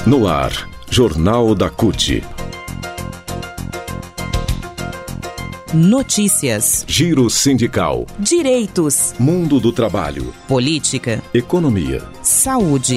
No ar, Jornal da CUT. Notícias, Giro sindical, direitos, mundo do trabalho, política, economia, saúde.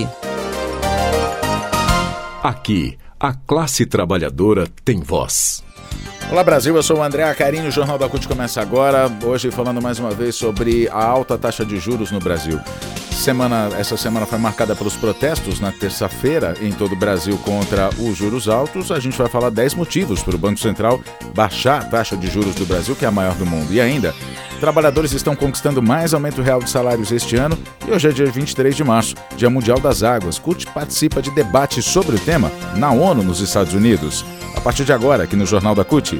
Aqui, a classe trabalhadora tem voz. Olá Brasil, eu sou o André Acarini, o Jornal da CUT começa agora, hoje falando mais uma vez sobre a alta taxa de juros no Brasil. Essa semana foi marcada pelos protestos na terça-feira em todo o Brasil contra os juros altos. A gente vai falar 10 motivos para o Banco Central baixar a taxa de juros do Brasil, que é a maior do mundo. E ainda, trabalhadores estão conquistando mais aumento real de salários este ano e hoje é dia 23 de março, Dia Mundial das Águas. CUT participa de debates sobre o tema na ONU, nos Estados Unidos. A partir de agora, aqui no Jornal da CUT.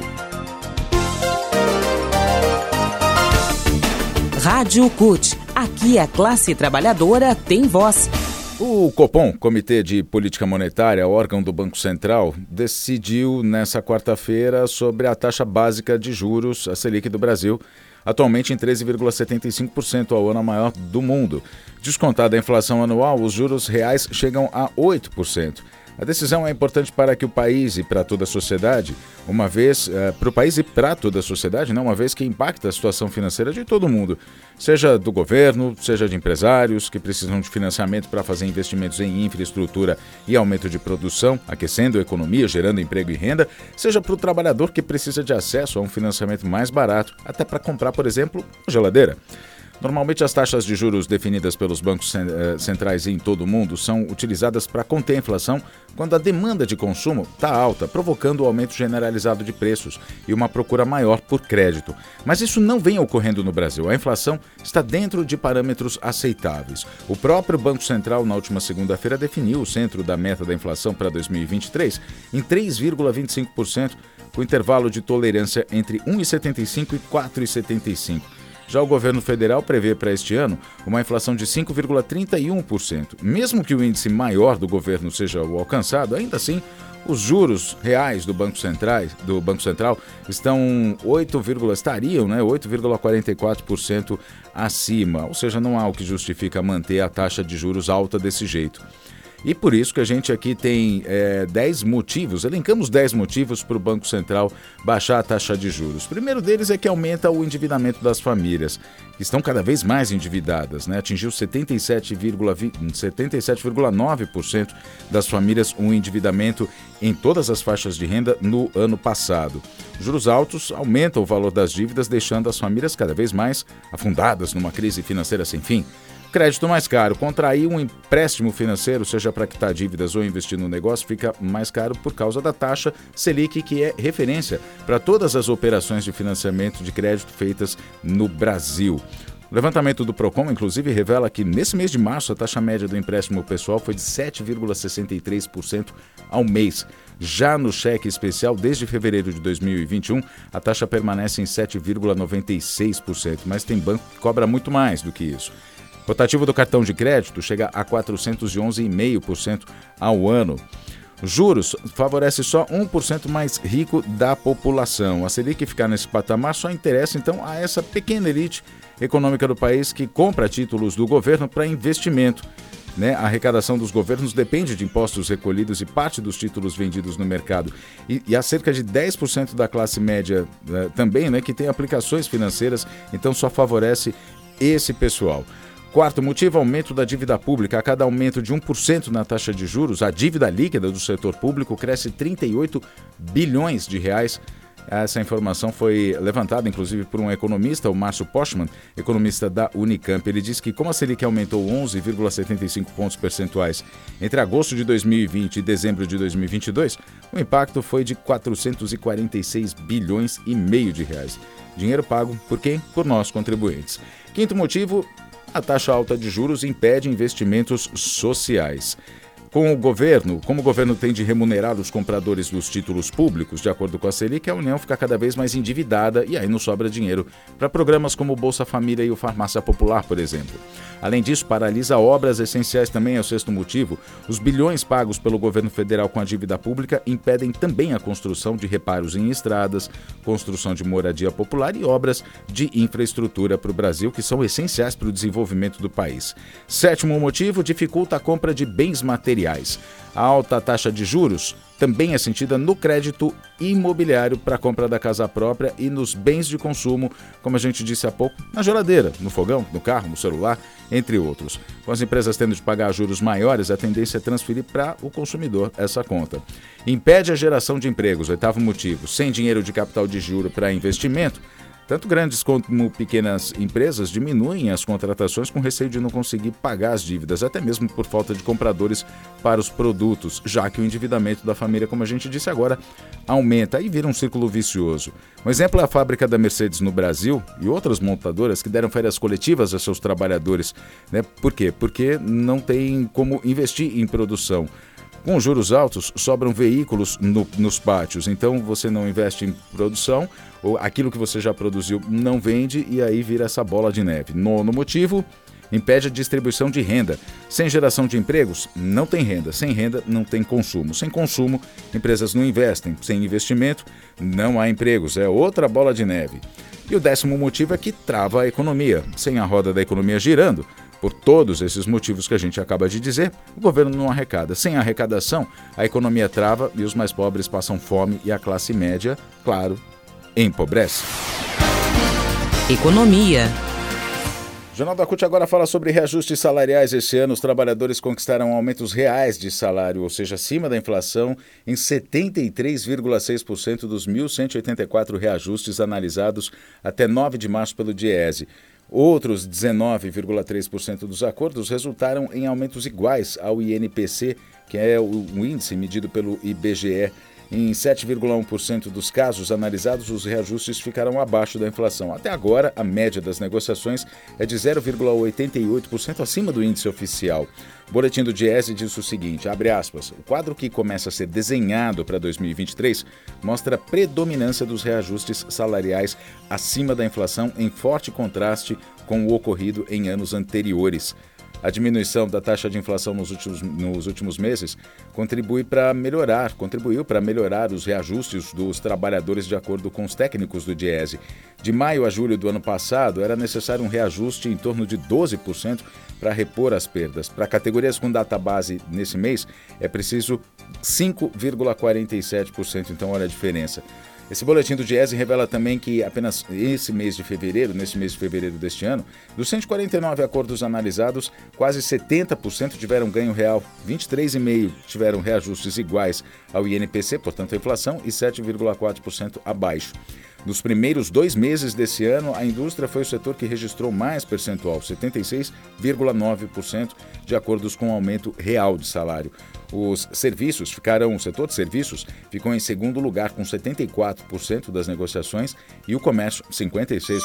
Rádio CUT. Aqui a classe trabalhadora tem voz. O Copom, Comitê de Política Monetária, órgão do Banco Central, decidiu nessa quarta-feira sobre a taxa básica de juros, a Selic do Brasil, atualmente em 13,75% ao ano, a maior do mundo. Descontada a inflação anual, os juros reais chegam a 8%. A decisão é importante para que o país e para toda a sociedade, uma vez que impacta a situação financeira de todo mundo, seja do governo, seja de empresários que precisam de financiamento para fazer investimentos em infraestrutura e aumento de produção, aquecendo a economia, gerando emprego e renda, seja para o trabalhador que precisa de acesso a um financiamento mais barato, até para comprar, por exemplo, uma geladeira. Normalmente as taxas de juros definidas pelos bancos centrais em todo o mundo são utilizadas para conter a inflação quando a demanda de consumo está alta, provocando o aumento generalizado de preços e uma procura maior por crédito. Mas isso não vem ocorrendo no Brasil. A inflação está dentro de parâmetros aceitáveis. O próprio Banco Central, na última segunda-feira, definiu o centro da meta da inflação para 2023 em 3,25%, com intervalo de tolerância entre 1,75% e 4,75%. Já o governo federal prevê para este ano uma inflação de 5,31%. Mesmo que o índice maior do governo seja o alcançado, ainda assim, os juros reais do Banco Central estariam 8,44% acima, ou seja, não há o que justifica manter a taxa de juros alta desse jeito. E por isso que a gente aqui tem 10 motivos, elencamos 10 motivos para o Banco Central baixar a taxa de juros. O primeiro deles é que aumenta o endividamento das famílias, que estão cada vez mais endividadas, né? Atingiu 77,9% das famílias um endividamento em todas as faixas de renda no ano passado. Juros altos aumentam o valor das dívidas, deixando as famílias cada vez mais afundadas numa crise financeira sem fim. Crédito mais caro. Contrair um empréstimo financeiro, seja para quitar dívidas ou investir no negócio, fica mais caro por causa da taxa Selic, que é referência para todas as operações de financiamento de crédito feitas no Brasil. O levantamento do Procon, inclusive, revela que nesse mês de março a taxa média do empréstimo pessoal foi de 7,63% ao mês. Já no cheque especial, desde fevereiro de 2021, a taxa permanece em 7,96%, mas tem banco que cobra muito mais do que isso. O rotativo do cartão de crédito chega a 411,5% ao ano. Juros favorece só 1% mais rico da população. A Selic ficar nesse patamar só interessa então a essa pequena elite econômica do país que compra títulos do governo para investimento. A arrecadação dos governos depende de impostos recolhidos e parte dos títulos vendidos no mercado. E há cerca de 10% da classe média também, que tem aplicações financeiras, então só favorece esse pessoal. Quarto motivo, aumento da dívida pública. A cada aumento de 1% na taxa de juros, a dívida líquida do setor público cresce 38 bilhões de reais. Essa informação foi levantada, inclusive, por um economista, o Márcio Postman, economista da Unicamp. Ele diz que, como a Selic aumentou 11,75 pontos percentuais entre agosto de 2020 e dezembro de 2022, o impacto foi de 446 bilhões e meio de reais. Dinheiro pago por quem? Por nós, contribuintes. Quinto motivo, a taxa alta de juros impede investimentos sociais. Como o governo tem de remunerar os compradores dos títulos públicos, de acordo com a Selic, a União fica cada vez mais endividada e aí não sobra dinheiro para programas como o Bolsa Família e o Farmácia Popular, por exemplo. Além disso, paralisa obras essenciais também, é o sexto motivo. Os bilhões pagos pelo governo federal com a dívida pública impedem também a construção de reparos em estradas, construção de moradia popular e obras de infraestrutura para o Brasil, que são essenciais para o desenvolvimento do país. Sétimo motivo, dificulta a compra de bens materiais materiais. A alta taxa de juros também é sentida no crédito imobiliário para a compra da casa própria e nos bens de consumo, como a gente disse há pouco, na geladeira, no fogão, no carro, no celular, entre outros. Com as empresas tendo de pagar juros maiores, a tendência é transferir para o consumidor essa conta. Impede a geração de empregos. 8º motivo, sem dinheiro de capital de giro para investimento, tanto grandes como pequenas empresas diminuem as contratações com receio de não conseguir pagar as dívidas, até mesmo por falta de compradores para os produtos, já que o endividamento da família, como a gente disse agora, aumenta e vira um círculo vicioso. Um exemplo é a fábrica da Mercedes no Brasil e outras montadoras que deram férias coletivas a seus trabalhadores. Né? Por quê? Porque não tem como investir em produção. Com juros altos, sobram veículos nos pátios, então você não investe em produção, ou aquilo que você já produziu não vende e aí vira essa bola de neve. 9º motivo, impede a distribuição de renda. Sem geração de empregos, não tem renda. Sem renda, não tem consumo. Sem consumo, empresas não investem. Sem investimento, não há empregos. É outra bola de neve. E o 10º motivo é que trava a economia. Sem a roda da economia girando, por todos esses motivos que a gente acaba de dizer, o governo não arrecada. Sem arrecadação, a economia trava e os mais pobres passam fome e a classe média, claro, empobrece. Economia. O Jornal da CUT agora fala sobre reajustes salariais. Esse ano, os trabalhadores conquistaram aumentos reais de salário, ou seja, acima da inflação, em 73,6% dos 1.184 reajustes analisados até 9 de março pelo DIEESE. Outros 19,3% dos acordos resultaram em aumentos iguais ao INPC, que é o índice medido pelo IBGE. Em 7,1% dos casos analisados, os reajustes ficaram abaixo da inflação. Até agora, a média das negociações é de 0,88% acima do índice oficial. O boletim do DIEESE diz o seguinte, abre aspas, o quadro que começa a ser desenhado para 2023 mostra a predominância dos reajustes salariais acima da inflação em forte contraste com o ocorrido em anos anteriores. A diminuição da taxa de inflação nos últimos meses contribuiu para melhorar os reajustes dos trabalhadores de acordo com os técnicos do DIEESE. De maio a julho do ano passado, era necessário um reajuste em torno de 12% para repor as perdas. Para categorias com data base nesse mês, é preciso 5,47%, então olha a diferença. Esse boletim do DIEESE revela também que apenas nesse mês de fevereiro deste ano, dos 149 acordos analisados, quase 70% tiveram ganho real, 23,5% tiveram reajustes iguais ao INPC, portanto a inflação, e 7,4% abaixo. Nos primeiros 2 meses desse ano, a indústria foi o setor que registrou mais percentual, 76,9%, de acordos com o aumento real de salário. O setor de serviços ficou em segundo lugar, com 74% das negociações, e o comércio, 56%.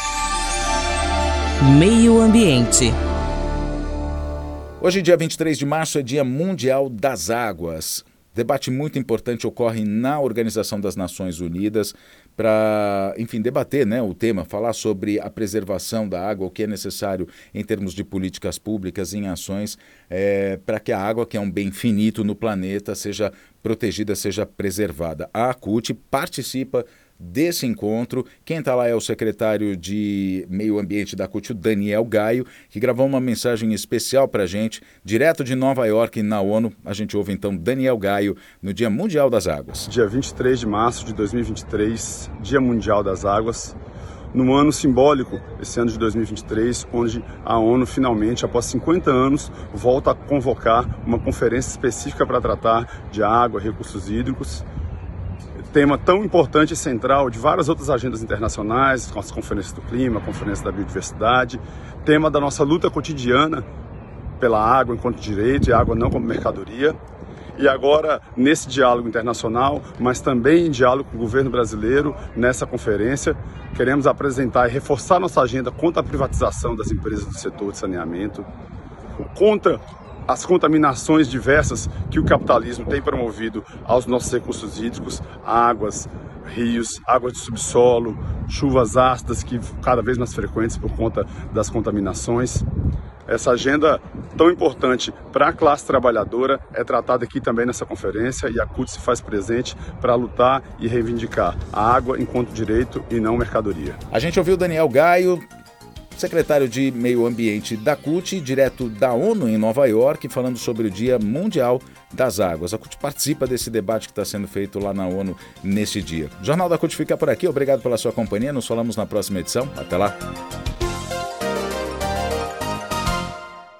Meio Ambiente. Hoje, dia 23 de março, é Dia Mundial das Águas. Debate muito importante ocorre na Organização das Nações Unidas para, debater o tema, falar sobre a preservação da água, o que é necessário em termos de políticas públicas, em ações, para que a água, que é um bem finito no planeta, seja protegida, seja preservada. A CUT participa desse encontro. Quem está lá é o secretário de Meio Ambiente da CUT, o Daniel Gaio, que gravou uma mensagem especial para a gente, direto de Nova York, na ONU. A gente ouve então Daniel Gaio no Dia Mundial das Águas. Dia 23 de março de 2023, Dia Mundial das Águas, num ano simbólico, esse ano de 2023, onde a ONU finalmente, após 50 anos, volta a convocar uma conferência específica para tratar de água, recursos hídricos, tema tão importante e central de várias outras agendas internacionais, como as conferências do clima, a conferência da biodiversidade, tema da nossa luta cotidiana pela água enquanto direito e a água não como mercadoria. E agora, nesse diálogo internacional, mas também em diálogo com o governo brasileiro, nessa conferência, queremos apresentar e reforçar nossa agenda contra a privatização das empresas do setor de saneamento, contra as contaminações diversas que o capitalismo tem promovido aos nossos recursos hídricos, águas, rios, águas de subsolo, chuvas ácidas que cada vez mais frequentes por conta das contaminações. Essa agenda tão importante para a classe trabalhadora é tratada aqui também nessa conferência e a CUT se faz presente para lutar e reivindicar a água enquanto direito e não mercadoria. A gente ouviu o Daniel Gaio secretário de Meio Ambiente da CUT, direto da ONU em Nova York, falando sobre o Dia Mundial das Águas. A CUT participa desse debate que está sendo feito lá na ONU neste dia. O Jornal da CUT fica por aqui. Obrigado pela sua companhia. Nos falamos na próxima edição. Até lá.